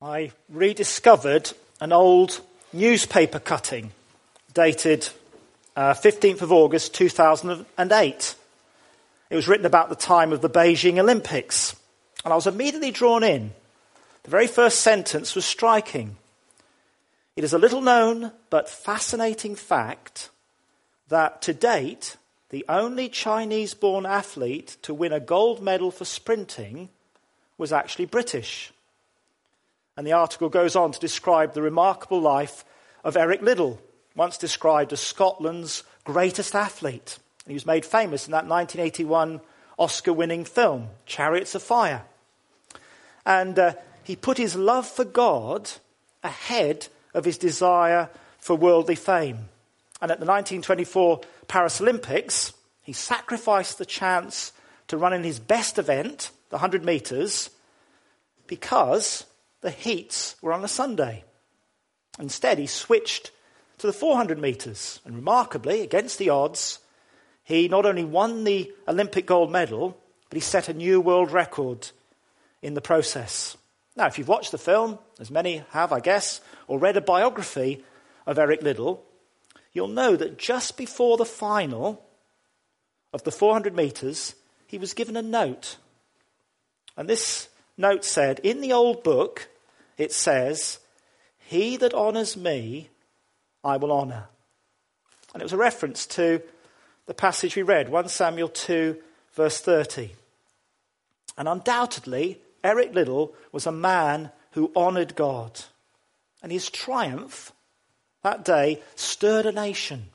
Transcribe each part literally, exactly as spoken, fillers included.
I rediscovered an old newspaper cutting dated uh, fifteenth of August two thousand eight. It was written about the time of the Beijing Olympics, and I was immediately drawn in. The very first sentence was striking. It is a little known but fascinating fact that to date, the only Chinese-born athlete to win a gold medal for sprinting was actually British. And the article goes on to describe the remarkable life of Eric Liddell, once described as Scotland's greatest athlete. He was made famous in that nineteen eighty-one Oscar-winning film, Chariots of Fire. And uh, he put his love for God ahead of his desire for worldly fame. And at the nineteen twenty-four Paris Olympics, he sacrificed the chance to run in his best event, the one hundred metres, because the heats were on a Sunday. Instead, he switched to the four hundred metres. And remarkably, against the odds, he not only won the Olympic gold medal, but he set a new world record in the process. Now, if you've watched the film, as many have, I guess, or read a biography of Eric Liddell, you'll know that just before the final of the four hundred metres, he was given a note. And this note said, in the old book, it says, "He that honours me, I will honour." And it was a reference to the passage we read, First Samuel two, verse thirty. And undoubtedly, Eric Liddell was a man who honoured God. And his triumph that day stirred a nation.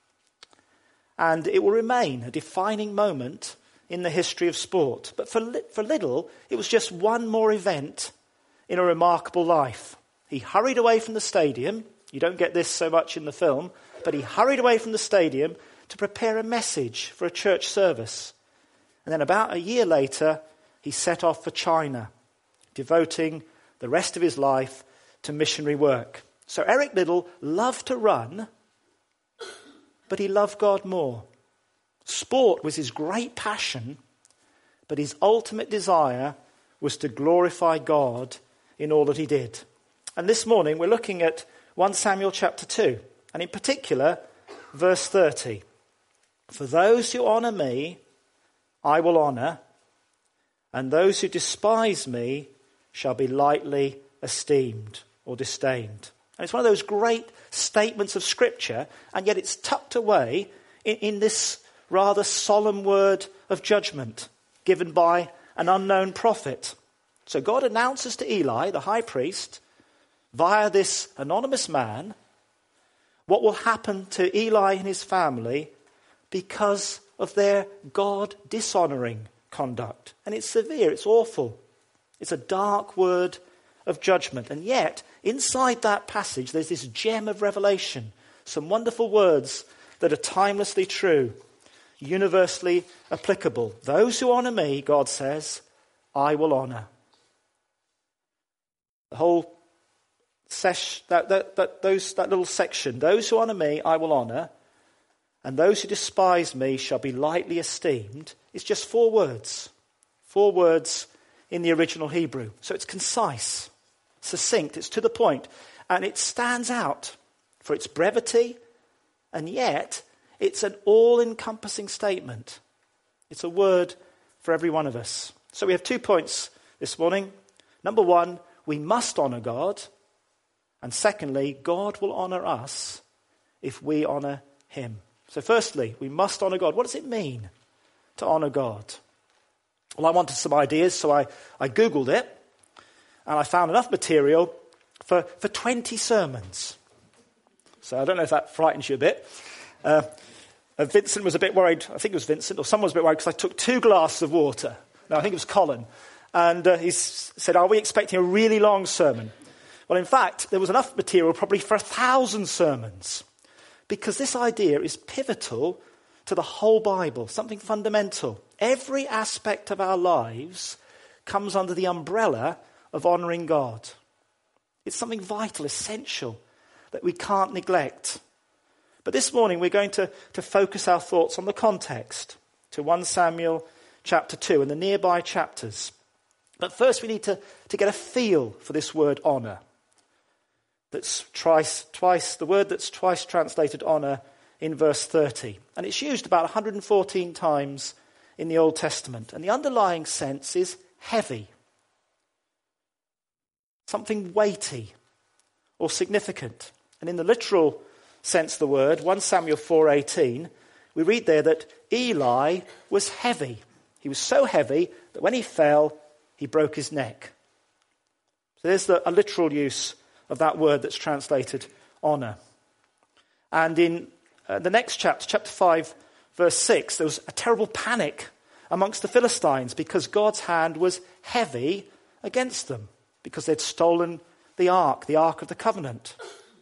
And it will remain a defining moment in the history of sport. But for, for Liddell, it was just one more event in a remarkable life. He hurried away from the stadium. You don't get this so much in the film, but he hurried away from the stadium to prepare a message for a church service. And then about a year later, he set off for China, devoting the rest of his life to missionary work. So Eric Liddell loved to run, but he loved God more. Sport was his great passion, but his ultimate desire was to glorify God in all that he did. And this morning we're looking at First Samuel chapter two, and in particular, verse thirty. For those who honour me, I will honour, and those who despise me shall be lightly esteemed or disdained. And it's one of those great statements of Scripture, and yet it's tucked away in, in this rather solemn word of judgment given by an unknown prophet. So God announces to Eli, the high priest, via this anonymous man, what will happen to Eli and his family because of their God-dishonouring conduct. And it's severe, it's awful. It's a dark word of judgment. And yet, inside that passage, there's this gem of revelation. Some wonderful words that are timelessly true, universally applicable. Those who honour me, God says, I will honour. The whole sesh, that, that, that, those, that little section, those who honour me, I will honour, and those who despise me shall be lightly esteemed, is just four words. Four words in the original Hebrew. So it's concise, succinct, it's to the point, and it stands out for its brevity, and yet it's an all-encompassing statement. It's a word for every one of us. So we have two points this morning. Number one, we must honour God. And secondly, God will honour us if we honour him. So firstly, we must honour God. What does it mean to honour God? Well, I wanted some ideas, so I, I Googled it. And I found enough material for, for twenty sermons. So I don't know if that frightens you a bit. Uh, uh, Vincent was a bit worried. I think it was Vincent, or someone was a bit worried because I took two glasses of water. No, I think it was Colin. And uh, he s- said, are we expecting a really long sermon? Well, in fact, there was enough material probably for a thousand sermons. Because this idea is pivotal to the whole Bible, something fundamental. Every aspect of our lives comes under the umbrella of honouring God. It's something vital, essential, that we can't neglect. But this morning we're going to, to focus our thoughts on the context, to First Samuel chapter two and the nearby chapters. But first we need to, to get a feel for this word honour. That's twice, twice, the word that's twice translated honour in verse thirty. And it's used about one hundred fourteen times in the Old Testament. And the underlying sense is heavy. Something weighty or significant. And in the literal sense of the word, First Samuel four eighteen, we read there that Eli was heavy. He was so heavy that when he fell, he broke his neck. So there's the, a literal use of that word that's translated honour. And in uh, the next chapter, chapter five, verse six, there was a terrible panic amongst the Philistines because God's hand was heavy against them because they'd stolen the ark, the ark of the covenant.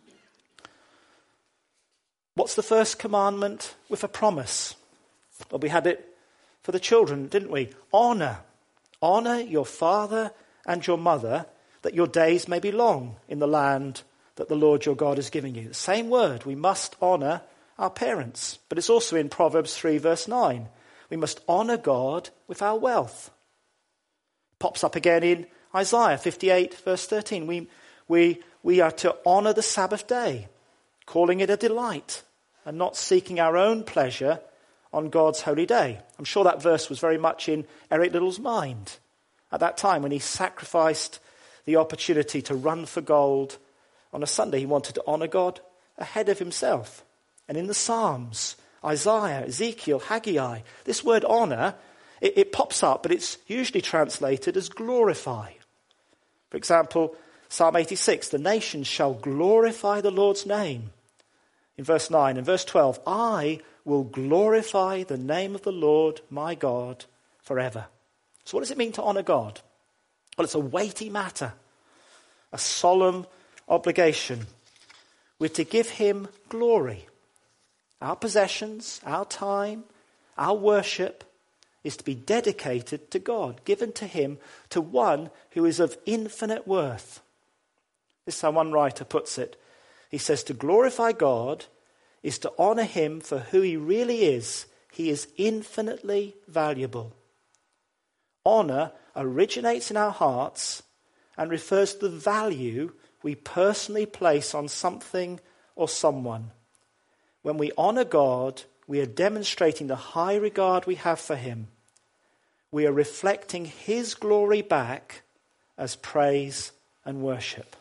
What's the first commandment with a promise? Well, we had it for the children, didn't we? Honour. Honour your father and your mother, that your days may be long in the land that the Lord your God is giving you. The same word, we must honour our parents. But it's also in Proverbs three, verse nine. We must honour God with our wealth. It pops up again in Isaiah fifty-eight, verse thirteen. We, we, we are to honour the Sabbath day, calling it a delight, and not seeking our own pleasure on God's holy day. I'm sure that verse was very much in Eric Little's mind at that time when he sacrificed the opportunity to run for gold on a Sunday. He wanted to honour God ahead of himself. And in the Psalms, Isaiah, Ezekiel, Haggai, this word honour, it, it pops up, but it's usually translated as glorify. For example, Psalm eighty-six, the nations shall glorify the Lord's name. In verse nine and verse twelve, I will glorify the name of the Lord my God forever. So what does it mean to honour God? Well, it's a weighty matter, a solemn obligation. We're to give him glory. Our possessions, our time, our worship is to be dedicated to God, given to him, to one who is of infinite worth. This is how one writer puts it. He says to glorify God is to honour him for who he really is. He is infinitely valuable. Honour originates in our hearts and refers to the value we personally place on something or someone. When we honour God, we are demonstrating the high regard we have for him. We are reflecting his glory back as praise and worship.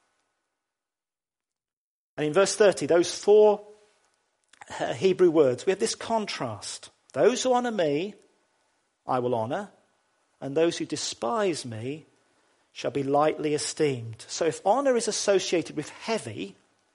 And in verse thirty, those four uh, Hebrew words, we have this contrast. Those who honour me, I will honour, and those who despise me shall be lightly esteemed. So if honour is associated with heavy,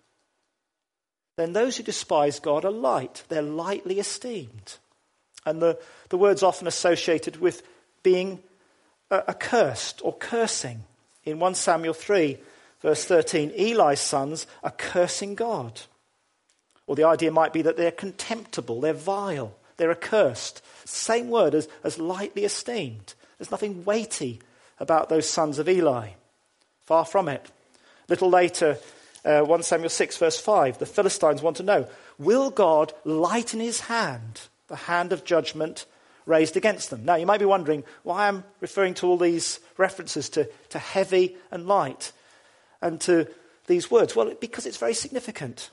then those who despise God are light. They're lightly esteemed. And the, the word's often associated with being uh, accursed or cursing. In First Samuel three, verse thirteen, Eli's sons are cursing God. Or the idea might be that they're contemptible, they're vile, they're accursed. Same word as, as lightly esteemed. There's nothing weighty about those sons of Eli. Far from it. A little later, uh, First Samuel six, verse five, the Philistines want to know, will God lighten his hand, the hand of judgment raised against them? Now, you might be wondering why I'm referring to all these references to, to heavy and light and to these words. Well, because it's very significant.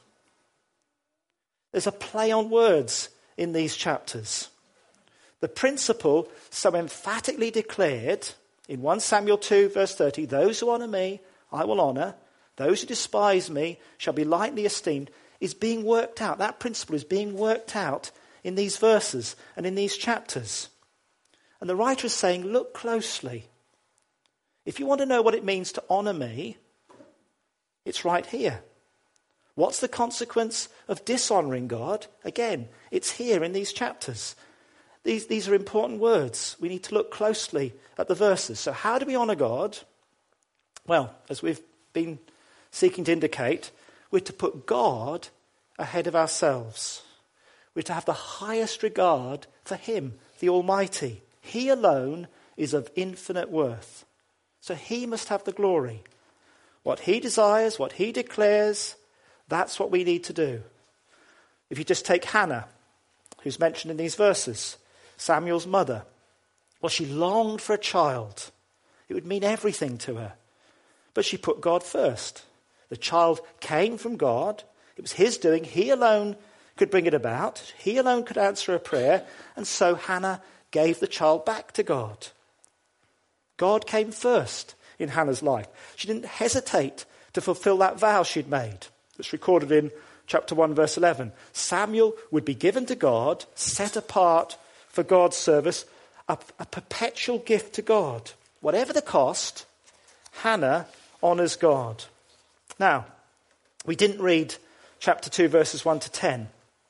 There's a play on words in these chapters. The principle so emphatically declared in First Samuel two, verse thirty, those who honour me, I will honour. Those who despise me shall be lightly esteemed, is being worked out. That principle is being worked out in these verses and in these chapters. And the writer is saying, look closely. If you want to know what it means to honour me, it's right here. What's the consequence of dishonouring God? Again, it's here in these chapters. These, these are important words. We need to look closely at the verses. So how do we honour God? Well, as we've been seeking to indicate, we're to put God ahead of ourselves. We're to have the highest regard for him, the Almighty. He alone is of infinite worth. So he must have the glory. What he desires, what he declares, that's what we need to do. If you just take Hannah, who's mentioned in these verses, Samuel's mother. Well, she longed for a child. It would mean everything to her. But she put God first. The child came from God. It was his doing. He alone could bring it about. He alone could answer a prayer. And so Hannah gave the child back to God. God came first in Hannah's life. She didn't hesitate to fulfill that vow she'd made. It's recorded in chapter one, verse eleven. Samuel would be given to God, set apart for God's service, a, a perpetual gift to God. Whatever the cost, Hannah honours God. Now, we didn't read chapter two, verses one to ten.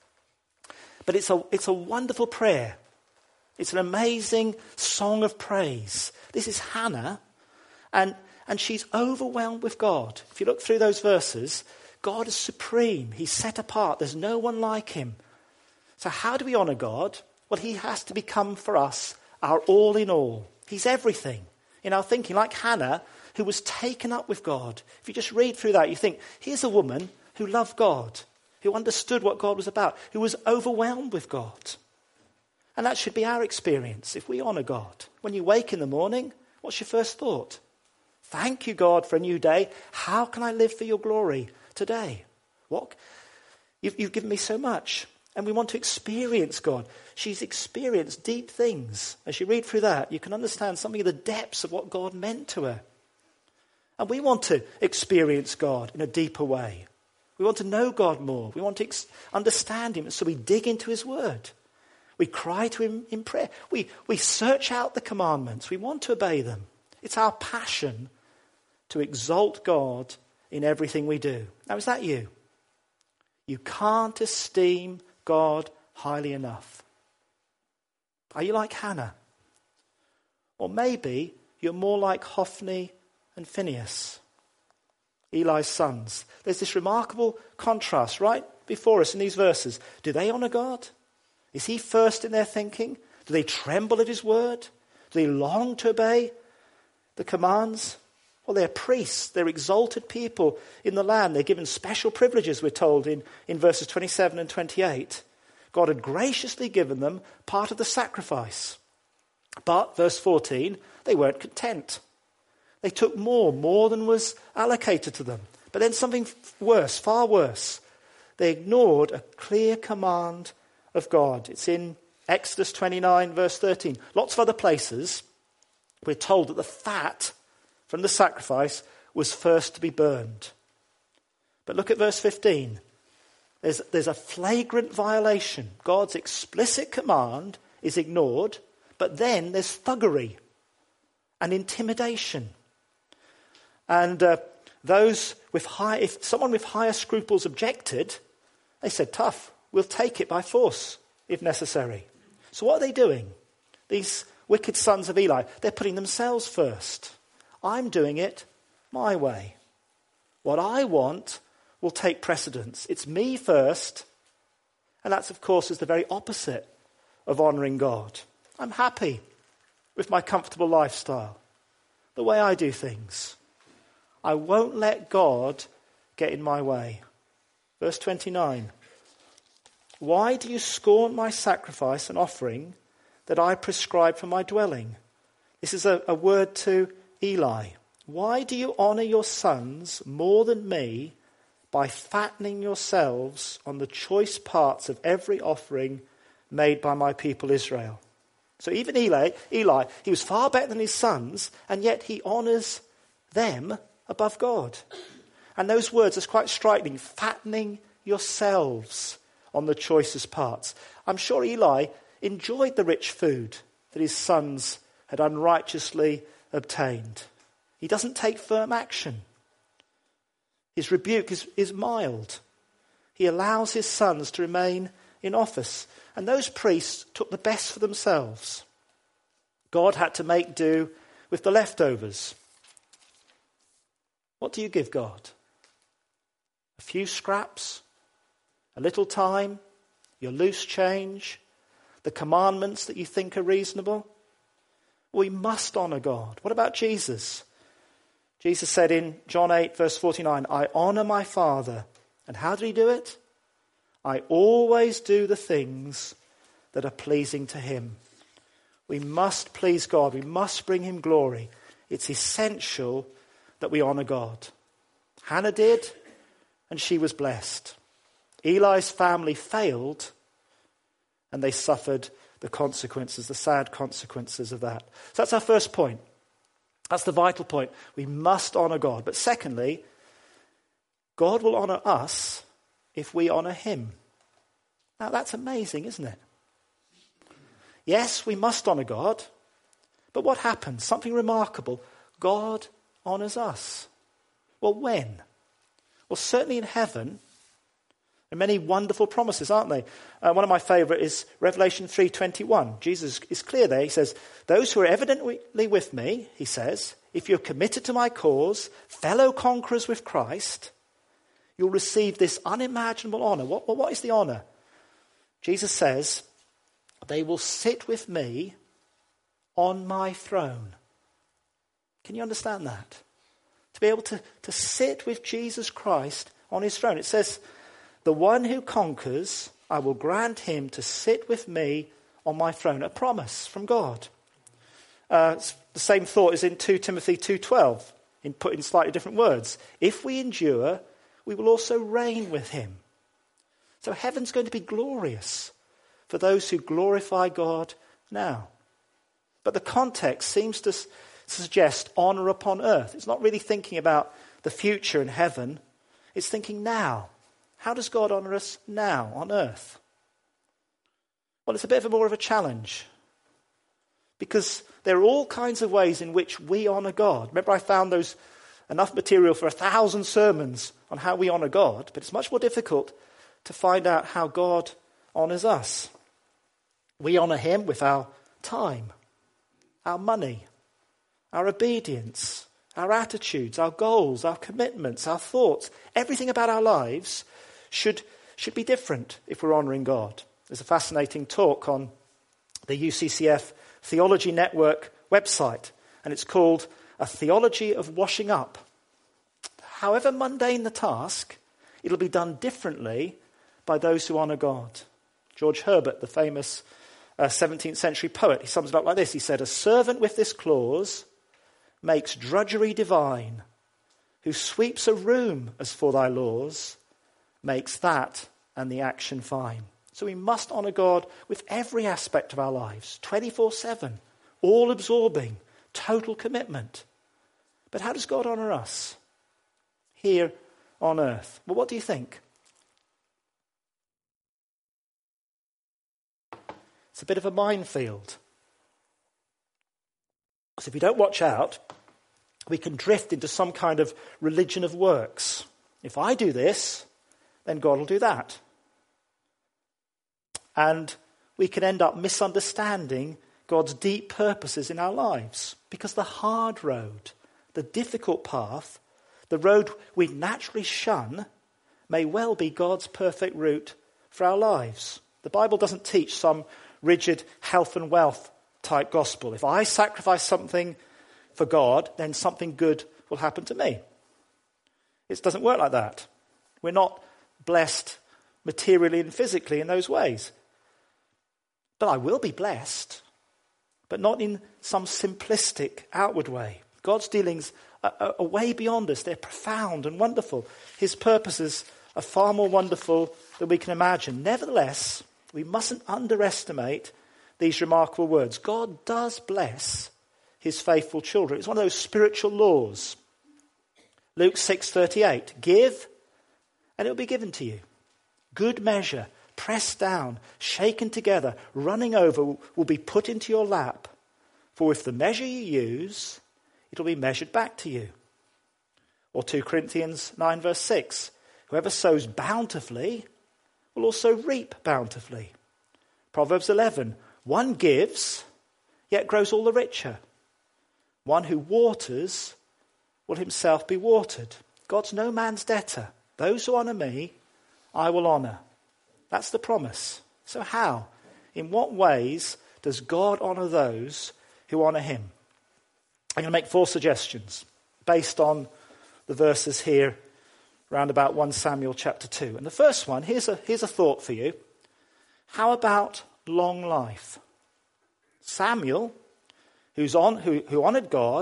But it's a, it's a wonderful prayer. It's an amazing song of praise. This is Hannah, and, and she's overwhelmed with God. If you look through those verses, God is supreme. He's set apart. There's no one like him. So how do we honour God? Well, he has to become for us our all in all. He's everything in our thinking, like Hannah, who was taken up with God. If you just read through that, you think, here's a woman who loved God, who understood what God was about, who was overwhelmed with God. And that should be our experience if we honour God. When you wake in the morning, what's your first thought? Thank you, God, for a new day. How can I live for your glory today? What? You've, you've given me so much. And we want to experience God. She's experienced deep things. As you read through that, you can understand something of the depths of what God meant to her. And we want to experience God in a deeper way. We want to know God more. We want to ex- understand him. So we dig into his word. We cry to him in prayer. We, we search out the commandments. We want to obey them. It's our passion to exalt God in everything we do. Now, is that you? You can't esteem God highly enough. Are you like Hannah? Or maybe you're more like Hophni and Phinehas, Eli's sons. There's this remarkable contrast right before us in these verses. Do they honour God? Is he first in their thinking? Do they tremble at his word? Do they long to obey the commands? Well, they're priests. They're exalted people in the land. They're given special privileges, we're told in, in verses twenty-seven and twenty-eight. God had graciously given them part of the sacrifice. But, verse fourteen, they weren't content. They took more, more than was allocated to them. But then something worse, far worse. They ignored a clear command of God. It's in Exodus twenty-nine, verse thirteen. Lots of other places, we're told that the fat from the sacrifice was first to be burned. But look at verse fifteen. There's, there's a flagrant violation. God's explicit command is ignored, but then there's thuggery and intimidation. And uh, those with high, if someone with higher scruples objected, they said, tough, we'll take it by force if necessary. So what are they doing? These wicked sons of Eli, they're putting themselves first. I'm doing it my way. What I want will take precedence. It's me first. And that's, of course, is the very opposite of honouring God. I'm happy with my comfortable lifestyle, the way I do things. I won't let God get in my way. Verse twenty-nine. Why do you scorn my sacrifice and offering that I prescribe for my dwelling? This is a, a word to Eli. Why do you honour your sons more than me by fattening yourselves on the choice parts of every offering made by my people Israel? So even Eli, Eli, he was far better than his sons, and yet he honours them above God. And those words are quite striking. Fattening yourselves on the choicest parts. I'm sure Eli enjoyed the rich food that his sons had unrighteously obtained. He doesn't take firm action. His rebuke is, is mild. He allows his sons to remain in office. And those priests took the best for themselves. God had to make do with the leftovers. What do you give God? A few scraps? A little time? Your loose change? The commandments that you think are reasonable? We must honour God. What about Jesus? Jesus said in John eight, verse forty-nine, I honour my Father. And how did he do it? I always do the things that are pleasing to him. We must please God. We must bring him glory It's essential that we honour God. Hannah did, and she was blessed. Eli's family failed, and they suffered the consequences, the sad consequences of that. So that's our first point. That's the vital point. We must honour God. But secondly, God will honour us if we honour him. Now that's amazing, isn't it? Yes, we must honour God. But what happens? Something remarkable. God honours us. Well, when? Well, certainly in heaven. There are many wonderful promises, aren't they? Uh, one of my favourite is Revelation three twenty-one. Jesus is clear there. He says, those who are evidently with me, he says, if you're committed to my cause, fellow conquerors with Christ, you'll receive this unimaginable honour. What, what is the honour? Jesus says, they will sit with me on my throne. Can you understand that? To be able to, to sit with Jesus Christ on his throne. It says, the one who conquers, I will grant him to sit with me on my throne. A promise from God. Uh, the same thought is in two Timothy two twelve, in put in slightly different words. If we endure, we will also reign with him. So heaven's going to be glorious for those who glorify God now. But the context seems to s- suggest honour upon earth. It's not really thinking about the future in heaven. It's thinking now. How does God honour us now on earth? Well, it's a bit of a more of a challenge. Because there are all kinds of ways in which we honour God. Remember, I found those enough material for a thousand sermons on how we honour God. But it's much more difficult to find out how God honours us. We honour him with our time, our money, our obedience, our attitudes, our goals, our commitments, our thoughts. Everything about our lives should, should be different if we're honouring God. There's a fascinating talk on the U C C F Theology Network website, and it's called A Theology of Washing Up. However mundane the task, it'll be done differently by those who honour God. George Herbert, the famous uh, seventeenth century poet, he sums it up like this. He said, a servant with this clause makes drudgery divine, who sweeps a room as for thy laws, makes that and the action fine. So we must honour God with every aspect of our lives, twenty-four seven, all-absorbing, total commitment. But how does God honour us here on earth? Well, what do you think? It's a bit of a minefield. Because if we don't watch out, we can drift into some kind of religion of works. If I do this, then God will do that. And we can end up misunderstanding God's deep purposes in our lives. Because the hard road, the difficult path, the road we naturally shun, may well be God's perfect route for our lives. The Bible doesn't teach some rigid health and wealth type gospel. If I sacrifice something for God, then something good will happen to me. It doesn't work like that. We're not blessed materially and physically in those ways. But I will be blessed, but not in some simplistic outward way. God's dealings are, are, are way beyond us. They're profound and wonderful. His purposes are far more wonderful than we can imagine. Nevertheless, we mustn't underestimate these remarkable words. God does bless his faithful children. It's one of those spiritual laws. Luke six thirty-eight, give and it will be given to you. Good measure, pressed down, shaken together, running over, will be put into your lap. For with the measure you use, it will be measured back to you. Or two Corinthians nine verse six, whoever sows bountifully will also reap bountifully. Proverbs eleven, one gives, yet grows all the richer. One who waters will himself be watered. God's no man's debtor. Those who honour me, I will honour. That's the promise. So how? In what ways does God honour those who honour him? I'm going to make four suggestions based on the verses here around about First Samuel chapter two. And the first one, here's a, here's a thought for you. How about long life? Samuel, who's on, who, who honoured God,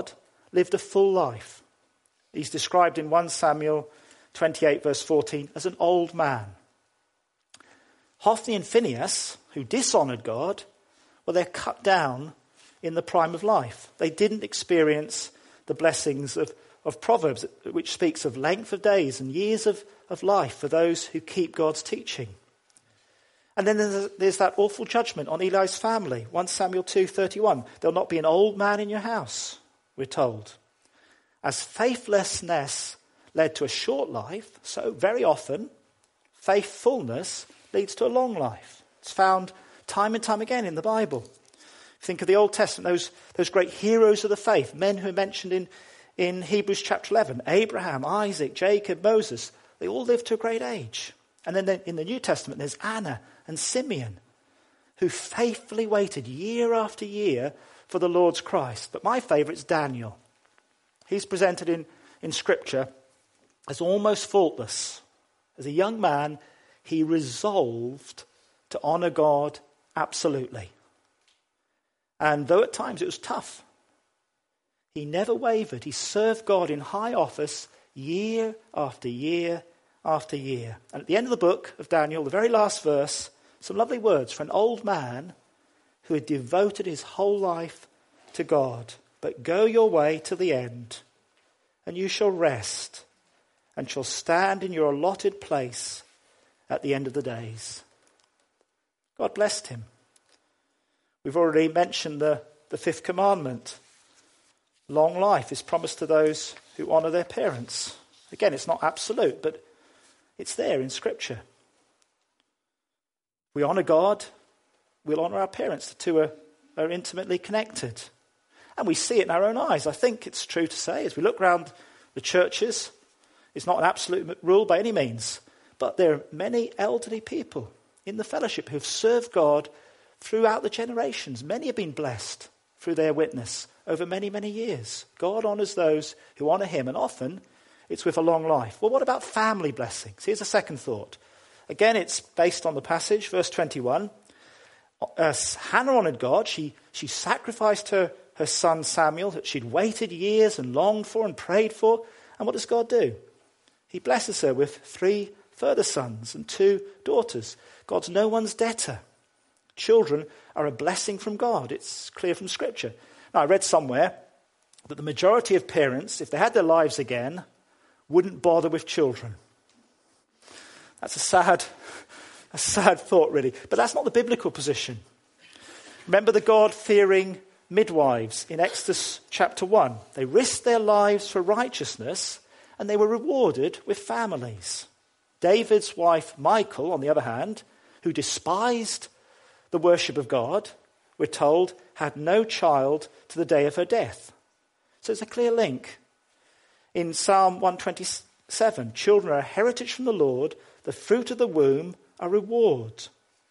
lived a full life. He's described in First Samuel twenty-eight, verse fourteen, as an old man. Hophni and Phinehas, who dishonoured God, well, they're cut down in the prime of life. They didn't experience the blessings of, of Proverbs, which speaks of length of days and years of, of life for those who keep God's teaching. And then there's, there's that awful judgment on Eli's family. First Samuel two thirty-one. There'll not be an old man in your house, we're told. As faithlessness led to a short life, so very often faithfulness leads to a long life. It's found time and time again in the Bible. Think of the Old Testament, those, those great heroes of the faith, men who are mentioned in, in Hebrews chapter eleven, Abraham, Isaac, Jacob, Moses. They all lived to a great age. And then in the New Testament, there's Anna and Simeon, who faithfully waited year after year for the Lord's Christ. But my favourite is Daniel. He's presented in, in Scripture as almost faultless. As a young man, he resolved to honour God absolutely. And though at times it was tough, he never wavered. He served God in high office year after year after year. And at the end of the book of Daniel, the very last verse, some lovely words for an old man who had devoted his whole life to God. But go your way to the end, and you shall rest, and shall stand in your allotted place at the end of the days. God blessed him. We've already mentioned the, the fifth commandment. Long life is promised to those who honour their parents. Again, it's not absolute, but it's there in Scripture. We honour God, we'll honour our parents. The two are, are intimately connected. And we see it in our own eyes. I think it's true to say, as we look around the churches, it's not an absolute rule by any means, but there are many elderly people in the fellowship who have served God throughout the generations. Many have been blessed through their witness over many, many years. God honours those who honour him, and often it's with a long life. Well, what about family blessings? Here's a second thought. Again, it's based on the passage, verse twenty-one. Uh, Hannah honoured God. She, she sacrificed her, her son Samuel that she'd waited years and longed for and prayed for. And what does God do? He blesses her with three further sons and two daughters. God's no one's debtor. Children are a blessing from God. It's clear from Scripture. Now, I read somewhere that the majority of parents, if they had their lives again, wouldn't bother with children. That's a sad, a sad thought, really. But that's not the biblical position. Remember the God-fearing midwives in Exodus chapter one. They risked their lives for righteousness, and they were rewarded with families. David's wife, Michal, on the other hand, who despised the worship of God, we're told, had no child to the day of her death. So it's a clear link. In Psalm one twenty-seven, children are a heritage from the Lord, the fruit of the womb a reward.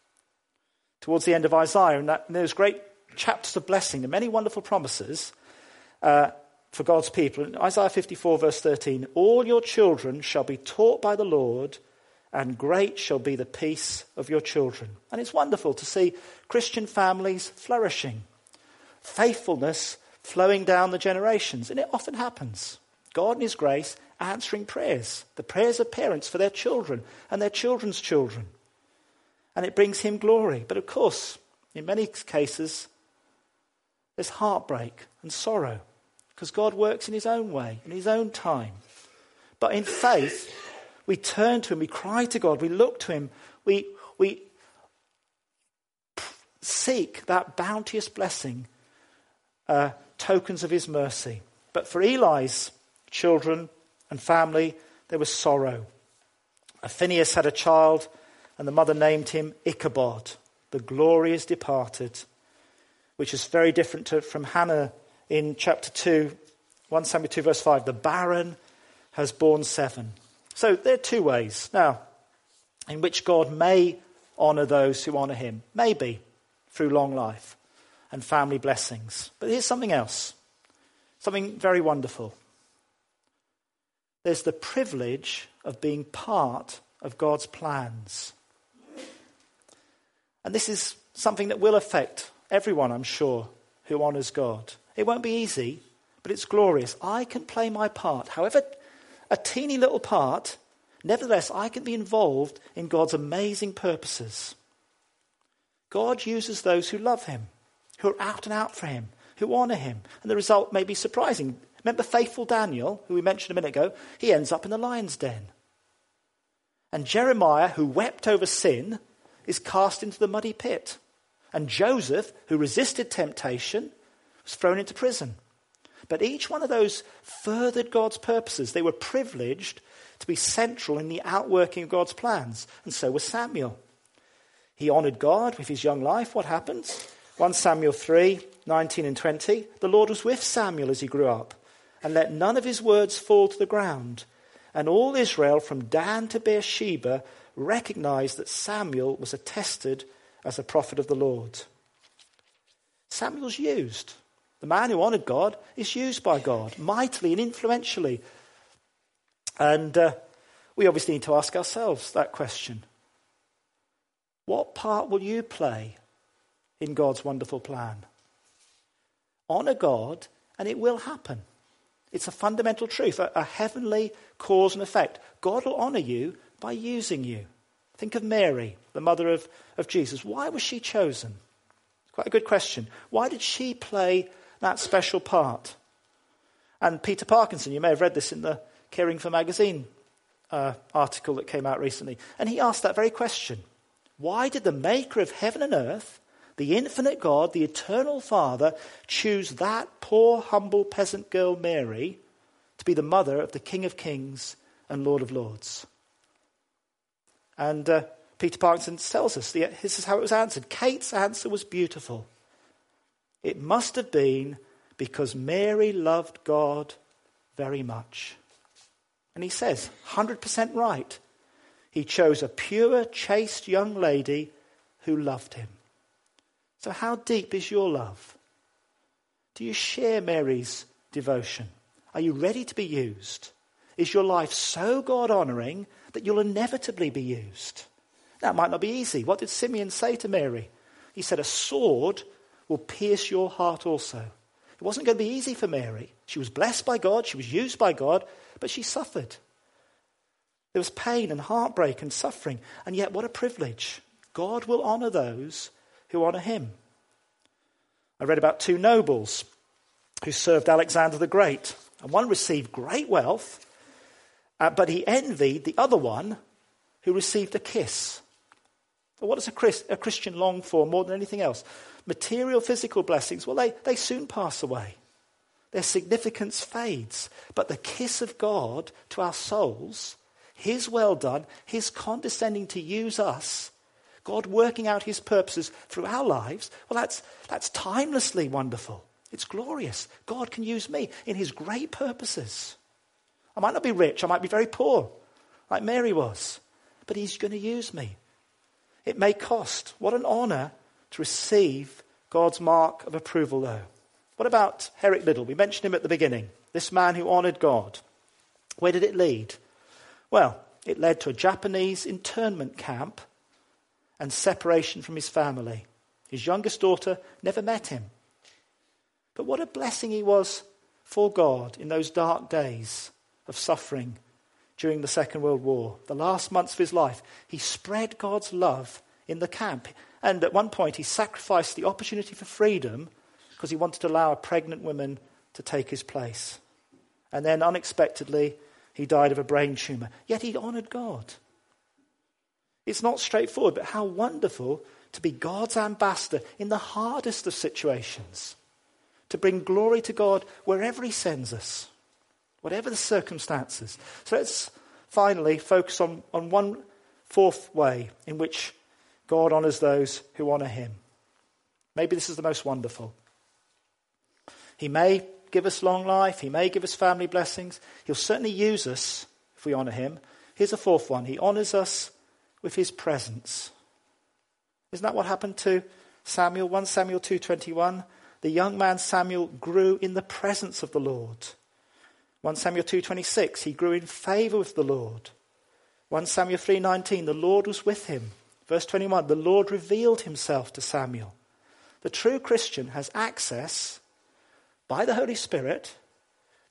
Towards the end of Isaiah, and, that, and those great chapters of blessing, the many wonderful promises uh, for God's people. In Isaiah fifty-four, verse thirteen, all your children shall be taught by the Lord, and great shall be the peace of your children. And it's wonderful to see Christian families flourishing, faithfulness flowing down the generations. And it often happens. God in his grace answering prayers, the prayers of parents for their children and their children's children. And it brings him glory. But of course, in many cases, there's heartbreak and sorrow because God works in his own way, in his own time. But in faith, we turn to him, we cry to God, we look to him, we, we seek that bounteous blessing, uh, tokens of his mercy. But for Eli's children and family, there was sorrow. Phinehas had a child, and the mother named him Ichabod. The glory is departed, which is very different to, from Hannah in chapter two, First Samuel two, verse five. The barren has borne seven. So there are two ways now in which God may honour those who honour him. Maybe through long life and family blessings. But here's something else. Something very wonderful. There's the privilege of being part of God's plans. And this is something that will affect everyone, I'm sure, who honours God. It won't be easy, but it's glorious. I can play my part, however a teeny little part. Nevertheless, I can be involved in God's amazing purposes. God uses those who love him, who are out and out for him, who honour him. And the result may be surprising. Remember faithful Daniel, who we mentioned a minute ago? He ends up in the lion's den. And Jeremiah, who wept over sin, is cast into the muddy pit. And Joseph, who resisted temptation, was thrown into prison. But each one of those furthered God's purposes. They were privileged to be central in the outworking of God's plans. And so was Samuel. He honoured God with his young life. What happens? First Samuel three, nineteen and twenty. The Lord was with Samuel as he grew up, and let none of his words fall to the ground. And all Israel from Dan to Beersheba recognized that Samuel was attested as a prophet of the Lord. Samuel's used. The man who honoured God is used by God mightily and influentially. And uh, we obviously need to ask ourselves that question. What part will you play in God's wonderful plan? Honour God and it will happen. It's a fundamental truth, a, a heavenly cause and effect. God will honour you by using you. Think of Mary, the mother of, of Jesus. Why was she chosen? Quite a good question. Why did she play that special part? And Peter Parkinson, you may have read this in the Caring for Magazine uh, article that came out recently. And he asked that very question. Why did the maker of heaven and earth, the infinite God, the eternal Father, choose that poor, humble peasant girl, Mary, to be the mother of the King of Kings and Lord of Lords? And uh, Peter Parkinson tells us, the, this is how it was answered. Kate's answer was beautiful. It must have been because Mary loved God very much. And he says, one hundred percent right. He chose a pure, chaste young lady who loved him. So how deep is your love? Do you share Mary's devotion? Are you ready to be used? Is your life so God-honouring that you'll inevitably be used? That might not be easy. What did Simeon say to Mary? He said, a sword will pierce your heart also. It wasn't going to be easy for Mary. She was blessed by God, she was used by God, but she suffered. There was pain and heartbreak and suffering, and yet what a privilege. God will honour those who honour him. I read about two nobles who served Alexander the Great, and one received great wealth, uh, but he envied the other one who received a kiss. But what does a, Christ, a Christian long for more than anything else? Material, physical blessings, well, they, they soon pass away. Their significance fades. But the kiss of God to our souls, his well done, his condescending to use us, God working out his purposes through our lives, well, that's, that's timelessly wonderful. It's glorious. God can use me in his great purposes. I might not be rich. I might be very poor, like Mary was. But he's going to use me. It may cost. What an honour to receive God's mark of approval, though. What about Eric Liddell? We mentioned him at the beginning. This man who honoured God. Where did it lead? Well, it led to a Japanese internment camp and separation from his family. His youngest daughter never met him. But what a blessing he was for God in those dark days of suffering during the Second World War. The last months of his life, he spread God's love in the camp. And at one point, he sacrificed the opportunity for freedom because he wanted to allow a pregnant woman to take his place. And then unexpectedly, he died of a brain tumour. Yet he honoured God. It's not straightforward, but how wonderful to be God's ambassador in the hardest of situations. To bring glory to God wherever he sends us, whatever the circumstances. So let's finally focus on, on one fourth way in which God honours those who honour him. Maybe this is the most wonderful. He may give us long life. He may give us family blessings. He'll certainly use us if we honour him. Here's a fourth one. He honours us with his presence. Isn't that what happened to Samuel? First Samuel two twenty-one. The young man Samuel grew in the presence of the Lord. First Samuel two twenty-six. He grew in favour with the Lord. First Samuel three nineteen. The Lord was with him. Verse twenty-one. The Lord revealed himself to Samuel. The true Christian has access by the Holy Spirit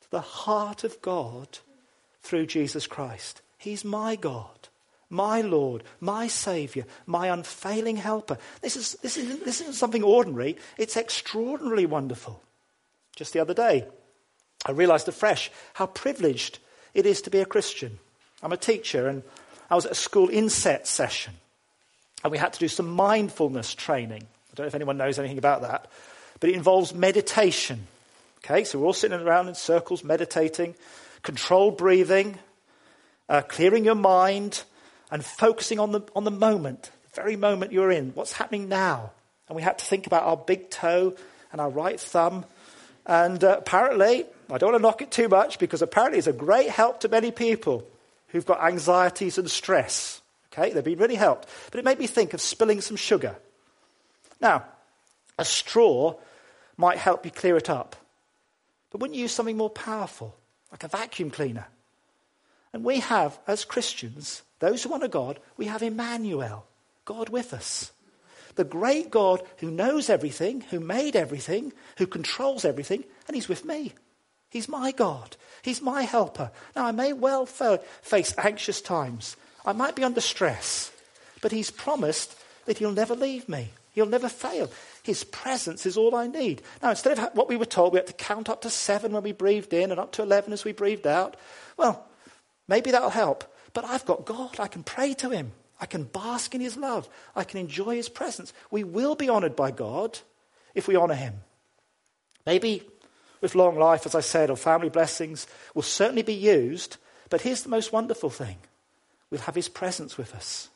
the heart of God through Jesus Christ. He's my God, my Lord, my Saviour, my unfailing helper. This is this isn't, this isn't something ordinary. It's extraordinarily wonderful. Just the other day, I realised afresh how privileged it is to be a Christian. I'm a teacher, and I was at a school inset session, and we had to do some mindfulness training. I don't know if anyone knows anything about that, but it involves meditation. Okay, so we're all sitting around in circles meditating, controlled breathing, uh, clearing your mind, and focusing on the on the moment, the very moment you're in. What's happening now? And we had to think about our big toe and our right thumb. And uh, apparently, I don't want to knock it too much, because apparently it's a great help to many people who've got anxieties and stress. Okay, they've been really helped. But it made me think of spilling some sugar. Now, a straw might help you clear it up. But wouldn't you use something more powerful, like a vacuum cleaner? And we have, as Christians, those who honour God, we have Emmanuel, God with us. The great God who knows everything, who made everything, who controls everything, and he's with me. He's my God. He's my helper. Now, I may well fa- face anxious times. I might be under stress. But he's promised that he'll never leave me. He'll never fail. His presence is all I need. Now, instead of what we were told, we had to count up to seven when we breathed in and up to eleven as we breathed out. Well, maybe that'll help. But I've got God. I can pray to him. I can bask in his love. I can enjoy his presence. We will be honoured by God if we honour him. Maybe with long life, as I said, or family blessings will certainly be used. But here's the most wonderful thing. We'll have his presence with us.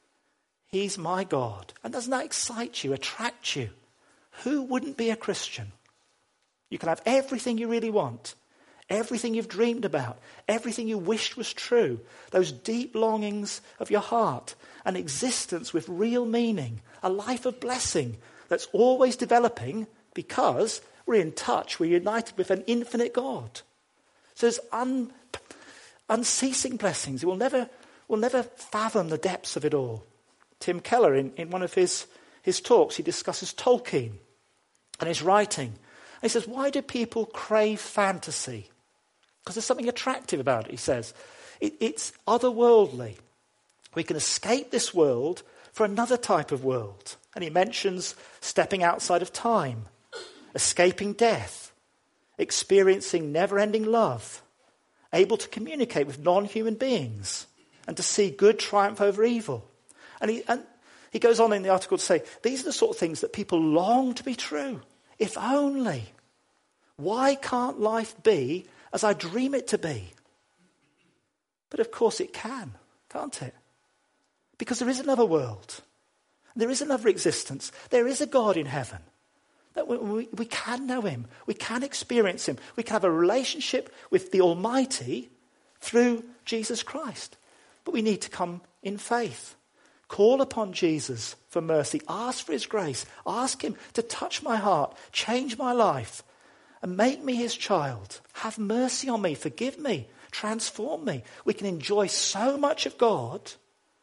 He's my God. And doesn't that excite you, attract you? Who wouldn't be a Christian? You can have everything you really want, everything you've dreamed about, everything you wished was true, those deep longings of your heart, an existence with real meaning, a life of blessing that's always developing because we're in touch, we're united with an infinite God. So there's un, unceasing blessings. We'll never, we'll never fathom the depths of it all. Tim Keller, in, in one of his, his talks, he discusses Tolkien and his writing. And he says, why do people crave fantasy? Because there's something attractive about it, he says. It, it's otherworldly. We can escape this world for another type of world. And he mentions stepping outside of time, escaping death, experiencing never-ending love, able to communicate with non-human beings, and to see good triumph over evil. And he, and he goes on in the article to say, these are the sort of things that people long to be true. If only. Why can't life be as I dream it to be? But of course it can, can't it? Because there is another world. There is another existence. There is a God in heaven. That we, we, we can know him. We can experience him. We can have a relationship with the Almighty through Jesus Christ. But we need to come in faith. Call upon Jesus for mercy. Ask for his grace. Ask him to touch my heart, change my life, and make me his child. Have mercy on me. Forgive me. Transform me. We can enjoy so much of God,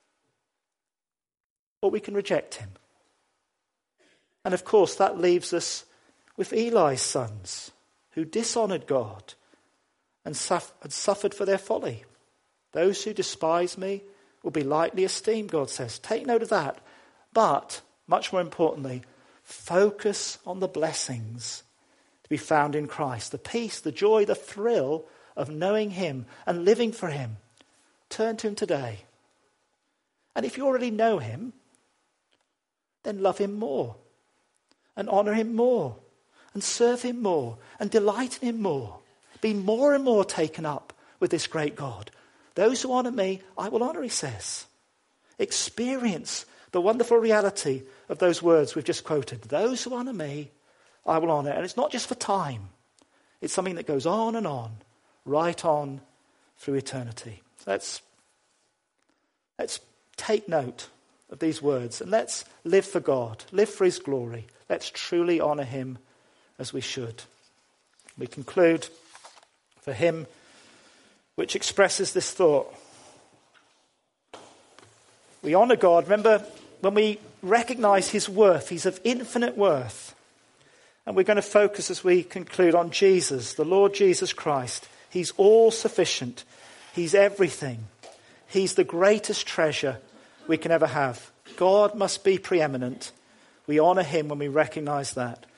or we can reject him. And of course, that leaves us with Eli's sons, who dishonoured God and, suff- and suffered for their folly. Those who despise me will be lightly esteemed, God says. Take note of that. But, much more importantly, focus on the blessings to be found in Christ. The peace, the joy, the thrill of knowing him and living for him. Turn to him today. And if you already know him, then love him more. And honour him more. And serve him more. And delight in him more. Be more and more taken up with this great God. Those who honour me, I will honour, he says. Experience the wonderful reality of those words we've just quoted. Those who honour me, I will honour. And it's not just for time. It's something that goes on and on, right on through eternity. So let's, let's take note of these words and let's live for God, live for his glory. Let's truly honour him as we should. We conclude for him which expresses this thought. We honour God. Remember, when we recognise his worth, he's of infinite worth. And we're going to focus as we conclude on Jesus, the Lord Jesus Christ. He's all sufficient. He's everything. He's the greatest treasure we can ever have. God must be preeminent. We honour him when we recognise that.